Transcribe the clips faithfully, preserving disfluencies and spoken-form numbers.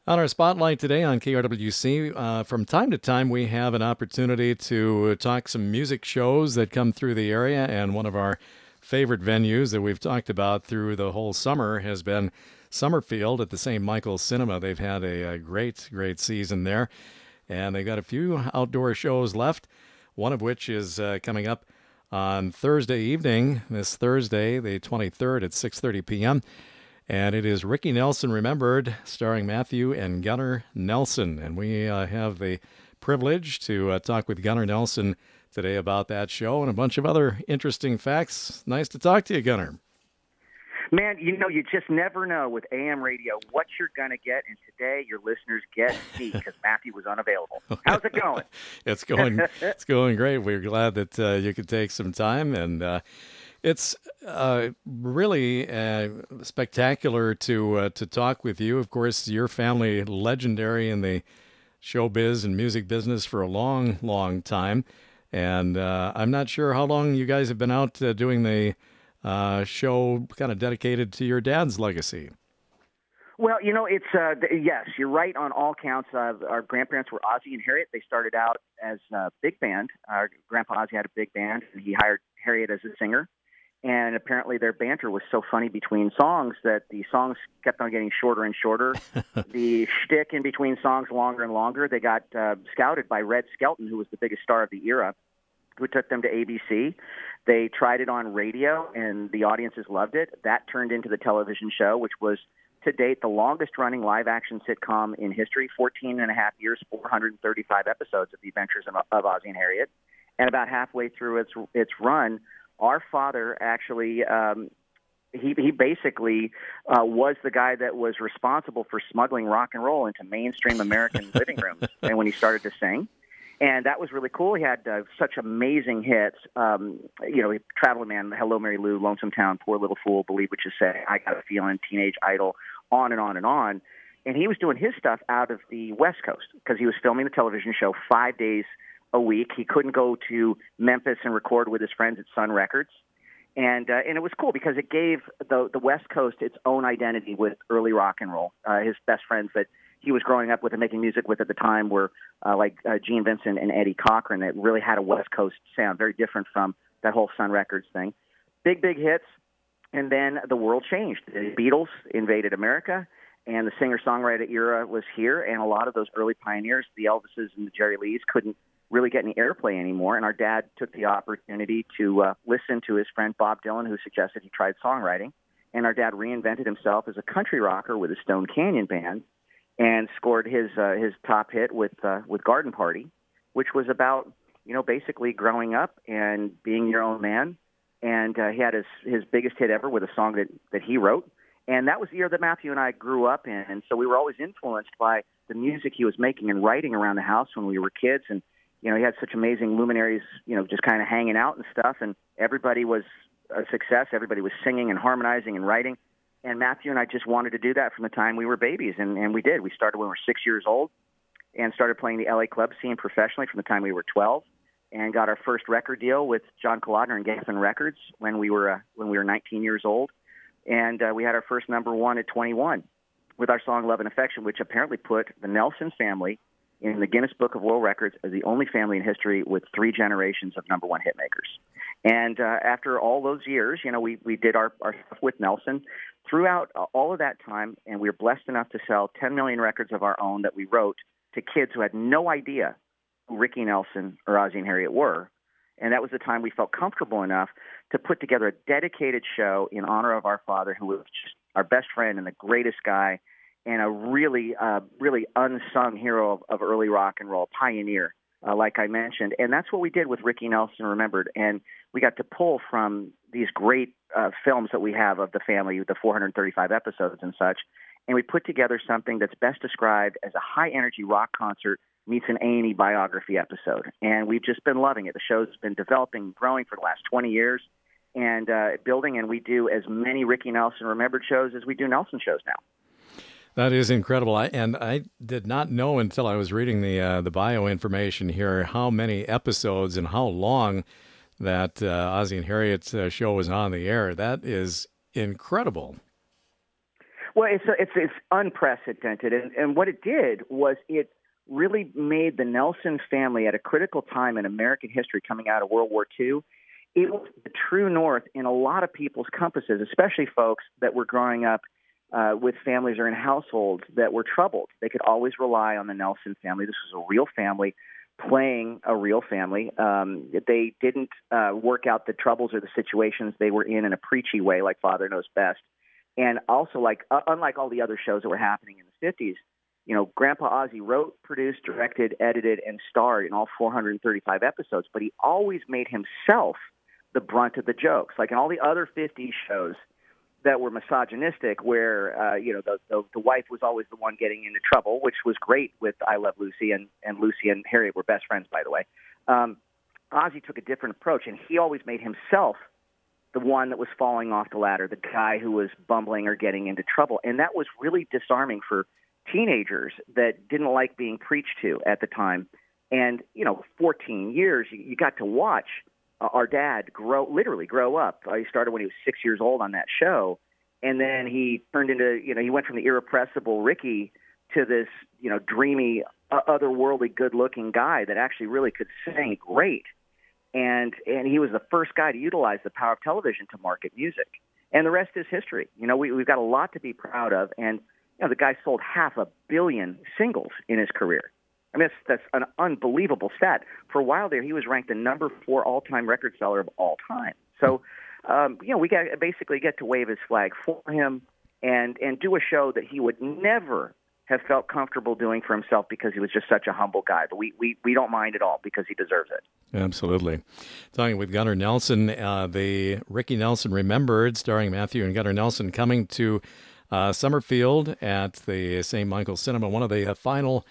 On our spotlight today on K R W C, uh, from time to time we have an opportunity to talk some music shows that come through the area, and one of our favorite venues that we've talked about through the whole summer has been Summerfield at the Saint Michael's Cinema. They've had a, a great, great season there, and they've got a few outdoor shows left, one of which is uh, coming up on Thursday evening, this Thursday, the twenty-third at six thirty p.m., and it is Ricky Nelson Remembered, starring Matthew and Gunnar Nelson. And we uh, have the privilege to uh, talk with Gunnar Nelson today about that show and a bunch of other interesting facts. Nice to talk to you, Gunnar. Man, you know, you just never know with A M radio what you're going to get. And today your listeners get me because Matthew was unavailable. How's it going? it's going it's going great. We're glad that uh, you could take some time. And uh, it's uh, really uh, spectacular to uh, to talk with you. Of course, your family legendary in the showbiz and music business for a long, long time. And uh, I'm not sure how long you guys have been out uh, doing the uh, show kind of dedicated to your dad's legacy. Well, you know, it's, uh, yes, you're right on all counts. Uh, our grandparents were Ozzie and Harriet. They started out as a big band. Our grandpa Ozzie had a big band, and he hired Harriet as a singer. And apparently their banter was so funny between songs that the songs kept on getting shorter and shorter. The shtick in between songs longer and longer. They got uh, scouted by Red Skelton, who was the biggest star of the era, who took them to A B C. They tried it on radio, and the audiences loved it. That turned into the television show, which was, to date, the longest-running live-action sitcom in history, fourteen and a half years, four hundred thirty-five episodes of The Adventures of, of Ozzie and Harriet. And about halfway through its its run, our father actually, um, he, he basically uh, was the guy that was responsible for smuggling rock and roll into mainstream American living rooms and when he started to sing. And that was really cool. He had uh, such amazing hits. Um, you know, Traveling Man, Hello, Mary Lou, Lonesome Town, Poor Little Fool, Believe What You Say, I Got a Feeling, Teenage Idol, on and on and on. And he was doing his stuff out of the West Coast because he was filming the television show five days a week. He couldn't go to Memphis and record with his friends at Sun Records. And uh, and it was cool because it gave the the West Coast its own identity with early rock and roll. Uh, his best friends that he was growing up with and making music with at the time were uh, like uh, Gene Vincent and Eddie Cochran. That really had a West Coast sound, very different from that whole Sun Records thing. Big, big hits. And then the world changed. The Beatles invaded America, and the singer-songwriter era was here. And a lot of those early pioneers, the Elvises and the Jerry Lees, couldn't really get any airplay anymore. And our dad took the opportunity to uh, listen to his friend Bob Dylan, who suggested he tried songwriting. And our dad reinvented himself as a country rocker with a Stone Canyon band, and scored his uh, his top hit with uh, with Garden Party, which was about, you know, basically growing up and being your own man. And uh, he had his his biggest hit ever with a song that that he wrote, and that was the year that Matthew and I grew up in. And so we were always influenced by the music he was making and writing around the house when we were kids. And you know, he had such amazing luminaries, you know, just kind of hanging out and stuff. And everybody was a success. Everybody was singing and harmonizing and writing. And Matthew and I just wanted to do that from the time we were babies, and, and we did. We started when we were six years old and started playing the L A club scene professionally from the time we were twelve, and got our first record deal with John Kalodner and Geffen Records when we were uh, when we were nineteen years old. And uh, we had our first number one at twenty-one with our song Love and Affection, which apparently put the Nelson family in the Guinness Book of World Records as the only family in history with three generations of number one hit makers. And uh, after all those years, you know, we, we did our, our stuff with Nelson. Throughout all of that time, and we were blessed enough to sell ten million records of our own that we wrote to kids who had no idea who Ricky Nelson or Ozzie and Harriet were. And that was the time we felt comfortable enough to put together a dedicated show in honor of our father, who was just our best friend and the greatest guy, and a really, uh, really unsung hero of, of early rock and roll, pioneer, uh, like I mentioned. And that's what we did with Ricky Nelson Remembered. And we got to pull from these great uh, films that we have of the family, the four hundred thirty-five episodes and such, and we put together something that's best described as a high-energy rock concert meets an A and E biography episode. And we've just been loving it. The show's been developing, growing for the last twenty years, and uh, building, and we do as many Ricky Nelson Remembered shows as we do Nelson shows now. That is incredible. I, and I did not know until I was reading the uh, the bio information here how many episodes and how long that uh, Ozzie and Harriet's uh, show was on the air. That is incredible. Well, it's it's it's unprecedented, and and what it did was it really made the Nelson family at a critical time in American history, coming out of World War Two. It was the true north in a lot of people's compasses, especially folks that were growing up uh, with families or in households that were troubled. They could always rely on the Nelson family. This was a real family playing a real family. Um, they didn't uh, work out the troubles or the situations they were in in a preachy way like Father Knows Best. And also, like uh, unlike all the other shows that were happening in the fifties, you know, Grandpa Ozzie wrote, produced, directed, edited, and starred in all four hundred thirty-five episodes, but he always made himself the brunt of the jokes. Like in all the other fifties shows that were misogynistic, where, uh, you know, the, the the wife was always the one getting into trouble, which was great with I Love Lucy, and, and Lucy and Harriet were best friends, by the way. Um, Ozzie took a different approach, and he always made himself the one that was falling off the ladder, the guy who was bumbling or getting into trouble. And that was really disarming for teenagers that didn't like being preached to at the time. And, you know, fourteen years, you, you got to watch uh, our dad grow, literally grow up. Uh, he started when he was six years old on that show. And then he turned into, you know, he went from the irrepressible Ricky to this, you know, dreamy, uh, otherworldly, good-looking guy that actually really could sing great. And and he was the first guy to utilize the power of television to market music. And the rest is history. You know, we, we've got a lot to be proud of. And, you know, the guy sold half a billion singles in his career. I mean, that's, that's an unbelievable stat. For a while there, he was ranked the number four all-time record seller of all time. So, um, you know, we got basically get to wave his flag for him and, and do a show that he would never have felt comfortable doing for himself because he was just such a humble guy. But we, we, we don't mind at all because he deserves it. Absolutely. Talking with Gunnar Nelson, uh, the Ricky Nelson Remembered, starring Matthew and Gunnar Nelson, coming to uh, Summerfield at the Saint Michael Cinema, one of the uh, final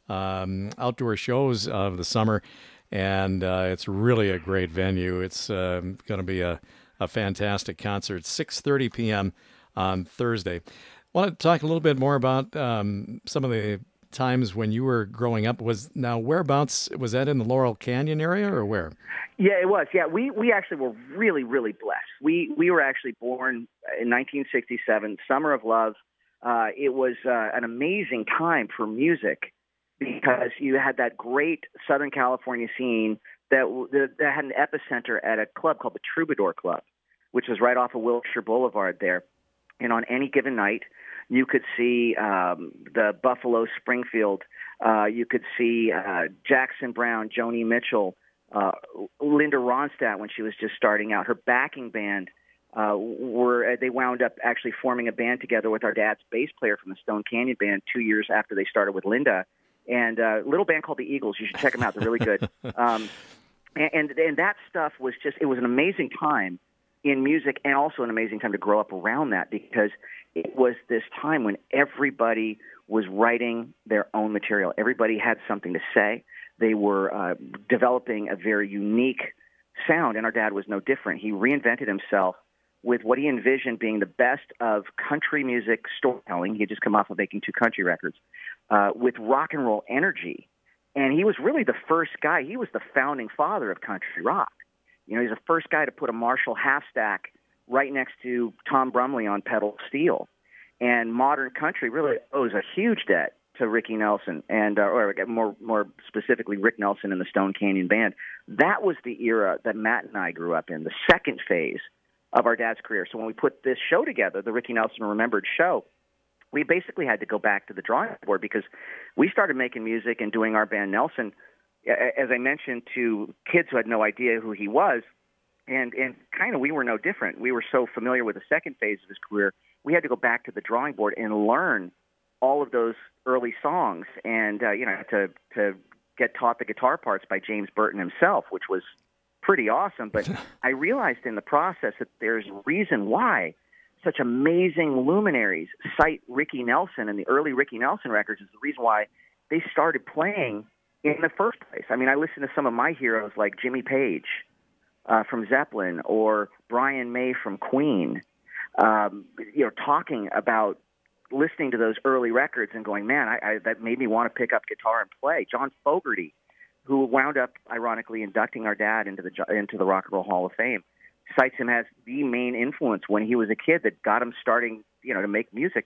um, outdoor shows of the summer. And uh, it's really a great venue. It's uh, going to be a, a fantastic concert, six thirty p.m. on Thursday. I want to talk a little bit more about um, some of the times when you were growing up. Was now whereabouts, was that in the Laurel Canyon area or where? Yeah, it was. Yeah, we, we actually were really, really blessed. We we were actually born in nineteen sixty-seven, Summer of Love. Uh, it was uh, an amazing time for music because you had that great Southern California scene that, that, that had an epicenter at a club called the Troubadour Club, which was right off of Wilshire Boulevard there. And on any given night, you could see um, the Buffalo Springfield. Uh, you could see uh, Jackson Browne, Joni Mitchell, uh, Linda Ronstadt when she was just starting out. Her backing band uh, were they wound up actually forming a band together with our dad's bass player from the Stone Canyon Band two years after they started with Linda. And a little band called the Eagles. You should check them out. They're really good. Um, and, and and that stuff was just it was an amazing time in music, and also an amazing time to grow up around that because it was this time when everybody was writing their own material. Everybody had something to say. They were uh, developing a very unique sound, and our dad was no different. He reinvented himself with what he envisioned being the best of country music storytelling. He had just come off of making two country records uh, with rock and roll energy. And he was really the first guy. He was the founding father of country rock. You know, he's the first guy to put a Marshall half stack right next to Tom Brumley on pedal steel. And modern country really owes a huge debt to Ricky Nelson, and uh, or more more specifically, Rick Nelson and the Stone Canyon Band. That was the era that Matt and I grew up in, the second phase of our dad's career. So when we put this show together, the Ricky Nelson Remembered show, we basically had to go back to the drawing board because we started making music and doing our band Nelson, as I mentioned, to kids who had no idea who he was. And and kind of we were no different. We were so familiar with the second phase of his career, we had to go back to the drawing board and learn all of those early songs and, uh, you know, to, to get taught the guitar parts by James Burton himself, which was pretty awesome. But I realized in the process that there's a reason why such amazing luminaries cite Ricky Nelson, and the early Ricky Nelson records is the reason why they started playing in the first place. I mean, I listened to some of my heroes like Jimmy Page uh, from Zeppelin or Brian May from Queen, um, you know, talking about listening to those early records and going, man, I, I, that made me want to pick up guitar and play. John Fogerty, who wound up, ironically, inducting our dad into the into the Rock and Roll Hall of Fame, cites him as the main influence when he was a kid that got him starting, you know, to make music.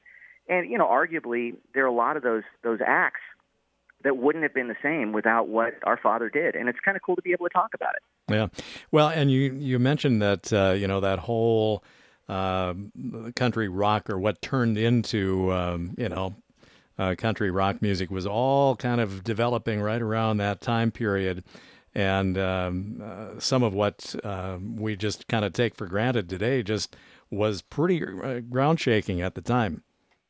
And, you know, arguably, there are a lot of those those acts that wouldn't have been the same without what our father did. And it's kind of cool to be able to talk about it. Yeah. Well, and you, you mentioned that, uh, you know, that whole uh, country rock, or what turned into, um, you know, uh, country rock music, was all kind of developing right around that time period. And um, uh, some of what uh, we just kind of take for granted today just was pretty uh, ground shaking at the time.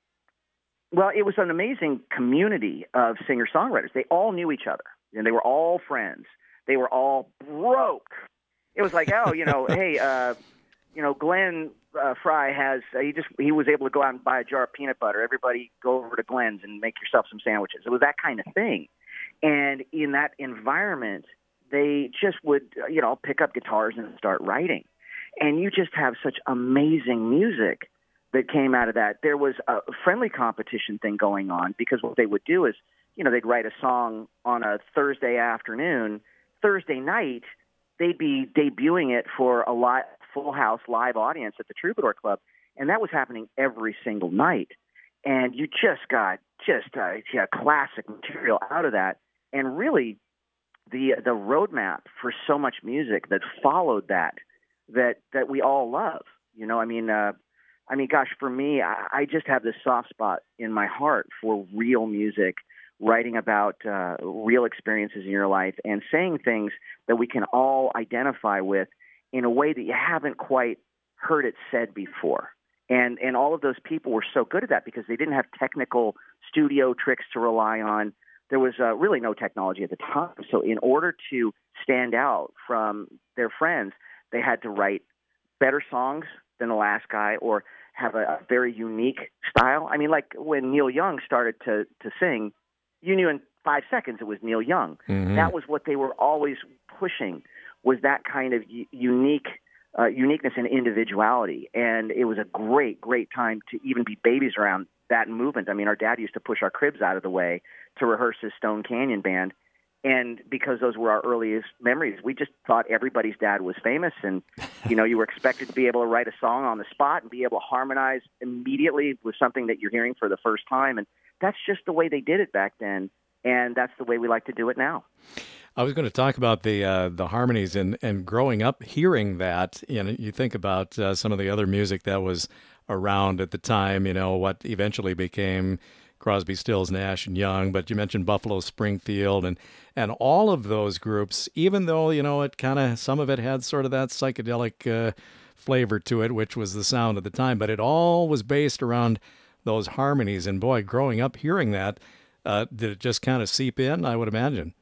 Well, it was an amazing community of singer-songwriters. They all knew each other, and they were all friends. They were all broke. It was like, oh, you know, hey, uh, you know, Glenn uh, Fry has uh, he just he was able to go out and buy a jar of peanut butter. Everybody go over to Glenn's and make yourself some sandwiches. It was that kind of thing. And in that environment, they just would, uh, you know, pick up guitars and start writing. And you just have such amazing music that came out of that. There was a friendly competition thing going on, because what they would do is, you know, they'd write a song on a Thursday afternoon. Thursday night, they'd be debuting it for a li- full house live audience at the Troubadour Club. And that was happening every single night. And you just got just uh, yeah, classic material out of that. And really, the the roadmap for so much music that followed that, that, that we all love. You know, I mean, uh, I mean, gosh, for me, I, I just have this soft spot in my heart for real music, writing about uh, real experiences in your life and saying things that we can all identify with in a way that you haven't quite heard it said before. And and all of those people were so good at that because they didn't have technical studio tricks to rely on. There was uh, really no technology at the time. So in order to stand out from their friends, they had to write better songs than the last guy, or have a, a very unique style. I mean, like when Neil Young started to, to sing, you knew in five seconds it was Neil Young. Mm-hmm. That was what they were always pushing, was that kind of u- unique uh, uniqueness and individuality. And it was a great, great time to even be babies around that movement. I mean, our dad used to push our cribs out of the way to rehearse his Stone Canyon band. And because those were our earliest memories, we just thought everybody's dad was famous. And, you know, you were expected to be able to write a song on the spot and be able to harmonize immediately with something that you're hearing for the first time. And that's just the way they did it back then. And that's the way we like to do it now. I was going to talk about the uh, the harmonies, and, and growing up hearing that. You know, you think about uh, some of the other music that was around at the time, you know, what eventually became Crosby, Stills, Nash and Young, but you mentioned Buffalo Springfield, and and all of those groups, even though, you know, it kind of, some of it had sort of that psychedelic uh, flavor to it, which was the sound of the time, but it all was based around those harmonies. And boy, growing up hearing that, uh, did it just kind of seep in, I would imagine?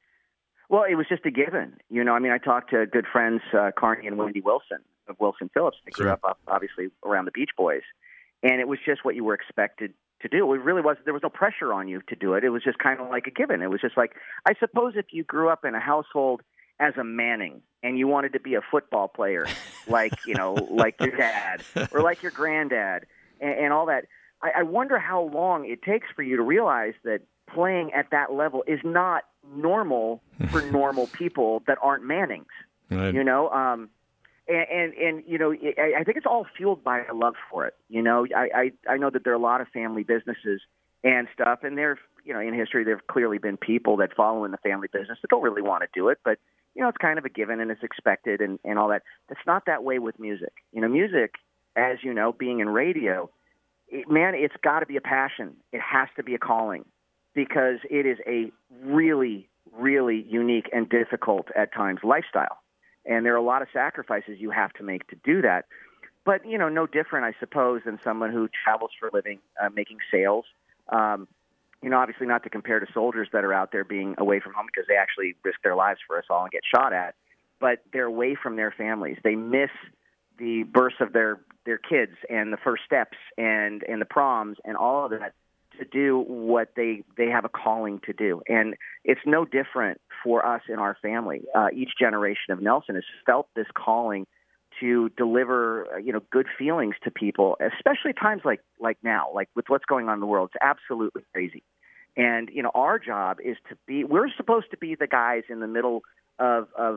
Well, it was just a given. You know, I mean, I talked to good friends, uh, Carney and Wendy Wilson of Wilson Phillips. They grew Sure. up, obviously, around the Beach Boys. And it was just what you were expected to do. It really was. There was no pressure on you to do it. It was just kind of like a given. It was just like, I suppose if you grew up in a household as a Manning and you wanted to be a football player, like, you know, like your dad or like your granddad and, and all that, I, I wonder how long it takes for you to realize that playing at that level is not normal for normal people that aren't Mannings. Right. You know, um, and, and, and, you know, I, I think it's all fueled by a love for it. You know, I, I, I know that there are a lot of family businesses and stuff, and there, you know, in history, there have clearly been people that follow in the family business that don't really want to do it, but, you know, it's kind of a given and it's expected and, and all that. It's not that way with music. You know, music, as you know, being in radio, it, man, it's got to be a passion. It has to be a calling, because it is a really, really unique and difficult at times lifestyle. And there are a lot of sacrifices you have to make to do that. But, you know, no different, I suppose, than someone who travels for a living, uh, making sales. Um, you know, obviously not to compare to soldiers that are out there being away from home, because they actually risk their lives for us all and get shot at. But they're away from their families. They miss the births of their, their kids and the first steps and, and the proms and all of that to do what they, they have a calling to do. And it's no different for us in our family. Uh, each generation of Nelson has felt this calling to deliver, uh, you know, good feelings to people, especially times like, like now, like with what's going on in the world. It's absolutely crazy. And, you know, our job is to be, we're supposed to be the guys in the middle of, of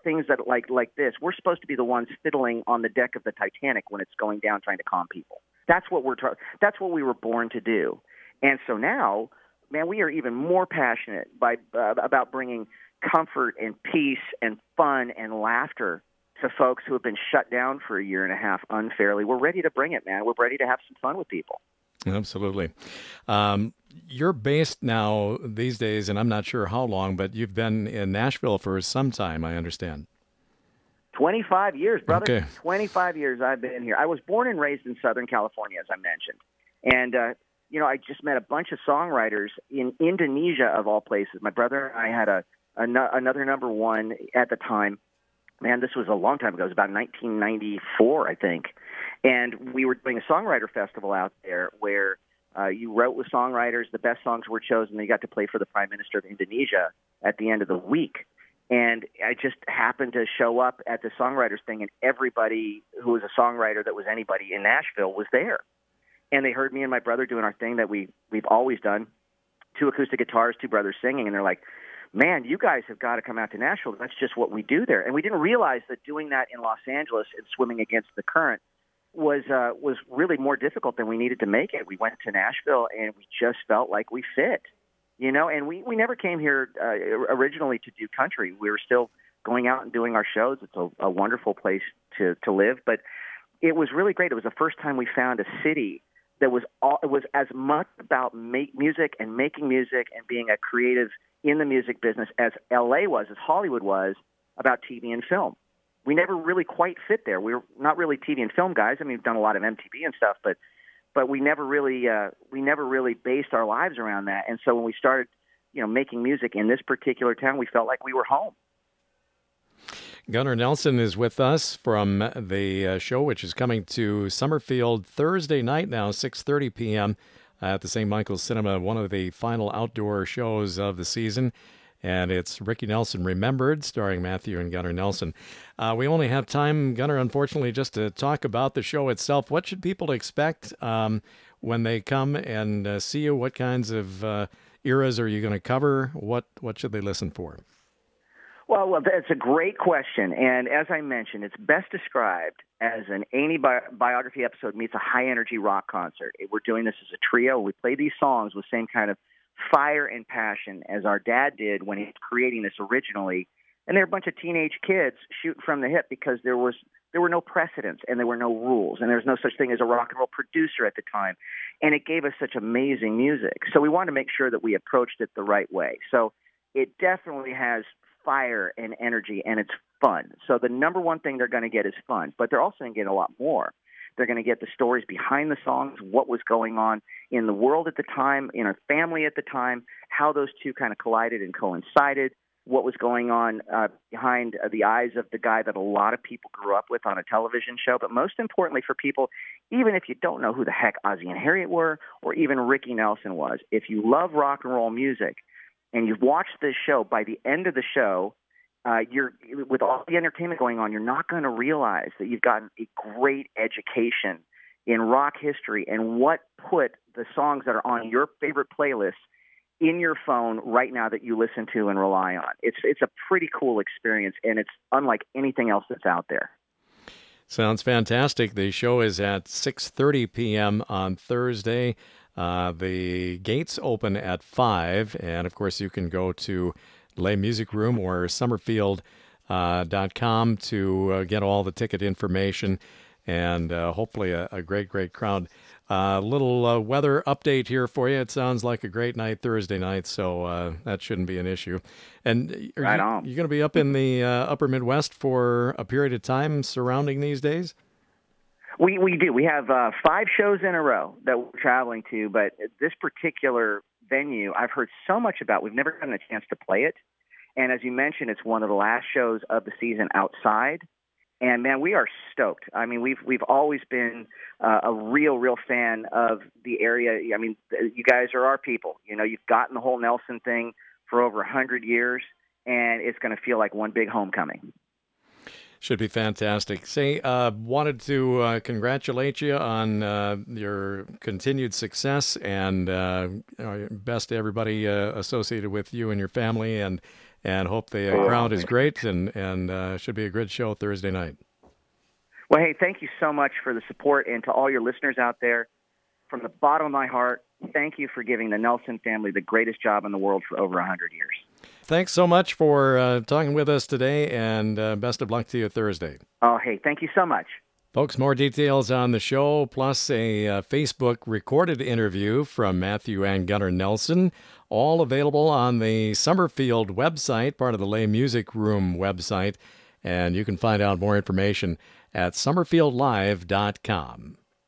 things that like like this, we're supposed to be the ones fiddling on the deck of the Titanic when it's going down, trying to calm people. That's what we're tra- that's what we were born to do. And so now, man, we are even more passionate by uh, about bringing comfort and peace and fun and laughter to folks who have been shut down for a year and a half unfairly. We're ready to bring it, man. We're ready to have some fun with people. Absolutely. Um, you're based now these days, and I'm not sure how long, but you've been in Nashville for some time, I understand. twenty-five years, brother. Okay. twenty-five years I've been here. I was born and raised in Southern California, as I mentioned. And, uh, you know, I just met a bunch of songwriters in Indonesia, of all places. My brother and I had a, a another number one at the time. Man, this was a long time ago. It was about nineteen ninety-four, I think. And we were doing a songwriter festival out there where uh, you wrote with songwriters, the best songs were chosen, and you got to play for the Prime Minister of Indonesia at the end of the week. And I just happened to show up at the songwriters thing, and everybody who was a songwriter that was anybody in Nashville was there. And they heard me and my brother doing our thing that we, we've always done, two acoustic guitars, two brothers singing, and they're like, man, you guys have got to come out to Nashville. That's just what we do there. And we didn't realize that doing that in Los Angeles and swimming against the current was uh, was really more difficult than we needed to make it. We went to Nashville, and we just felt like we fit, you know. And we, we never came here uh, originally to do country. We were still going out and doing our shows. It's a, a wonderful place to, to live. But it was really great. It was the first time we found a city that was all, it was as much about make music and making music and being a creative in the music business as L A was, as Hollywood was, about T V and film. We never really quite fit there. We were not really T V and film guys. I mean, we've done a lot of M T V and stuff, but but we never really uh, we never really based our lives around that. And so when we started, you know, making music in this particular town, we felt like we were home. Gunnar Nelson is with us from the uh, show, which is coming to Summerfield Thursday night now, six thirty p.m. at the Saint Michael's Cinema, one of the final outdoor shows of the season. And it's Ricky Nelson Remembered, starring Matthew and Gunnar Nelson. Uh, we only have time, Gunnar, unfortunately, just to talk about the show itself. What should people expect um, when they come and uh, see you? What kinds of uh, eras are you going to cover? What what should they listen for? Well, well, that's a great question. And as I mentioned, it's best described as an Annie bi- biography episode meets a high-energy rock concert. We're doing this as a trio. We play these songs with the same kind of fire and passion as our dad did when he was creating this originally. And they're a bunch of teenage kids shooting from the hip because there was there were no precedents and there were no rules and there was no such thing as a rock and roll producer at the time. And it gave us such amazing music. So we wanted to make sure that we approached it the right way. So it definitely has fire and energy, and it's fun. So the number one thing they're going to get is fun, but they're also going to get a lot more. They're going to get the stories behind the songs, what was going on in the world at the time, in our family at the time, how those two kind of collided and coincided, what was going on uh, behind uh, the eyes of the guy that a lot of people grew up with on a television show. But most importantly for people, even if you don't know who the heck Ozzie and Harriet were or even Ricky Nelson was, if you love rock and roll music and you've watched this show, by the end of the show, Uh, you're with all the entertainment going on, you're not going to realize that you've gotten a great education in rock history and what put the songs that are on your favorite playlists in your phone right now that you listen to and rely on. It's it's a pretty cool experience, and it's unlike anything else that's out there. Sounds fantastic. The show is at six thirty p.m. on Thursday. Uh, the gates open at five, and of course you can go to Lay Music Room or summerfield dot com uh, to uh, get all the ticket information, and uh, hopefully a, a great, great crowd. A uh, little uh, weather update here for you. It sounds like a great night Thursday night, so uh, that shouldn't be an issue. And are right you, on. you going to be up in the uh, upper Midwest for a period of time surrounding these days? We we do. We have uh, five shows in a row that we're traveling to, but this particular venue I've heard so much about. We've never gotten a chance to play it. And as you mentioned, it's one of the last shows of the season outside. And man, we are stoked. I mean, we've we've always been uh, a real, real fan of the area. I mean, you guys are our people. You know, you've gotten the whole Nelson thing for over a hundred years, and it's going to feel like one big homecoming. Should be fantastic. Say, uh, wanted to uh, congratulate you on uh, your continued success, and uh, best to everybody uh, associated with you and your family, and and hope the uh, crowd is great, and and uh, should be a good show Thursday night. Well, hey, thank you so much for the support, and to all your listeners out there, from the bottom of my heart, thank you for giving the Nelson family the greatest job in the world for over one hundred years. Thanks so much for uh, talking with us today, and uh, best of luck to you Thursday. Oh, hey, thank you so much. Folks, more details on the show, plus a uh, Facebook recorded interview from Matthew and Gunnar Nelson, all available on the Summerfield website, part of the Lay Music Room website, and you can find out more information at summerfield live dot com.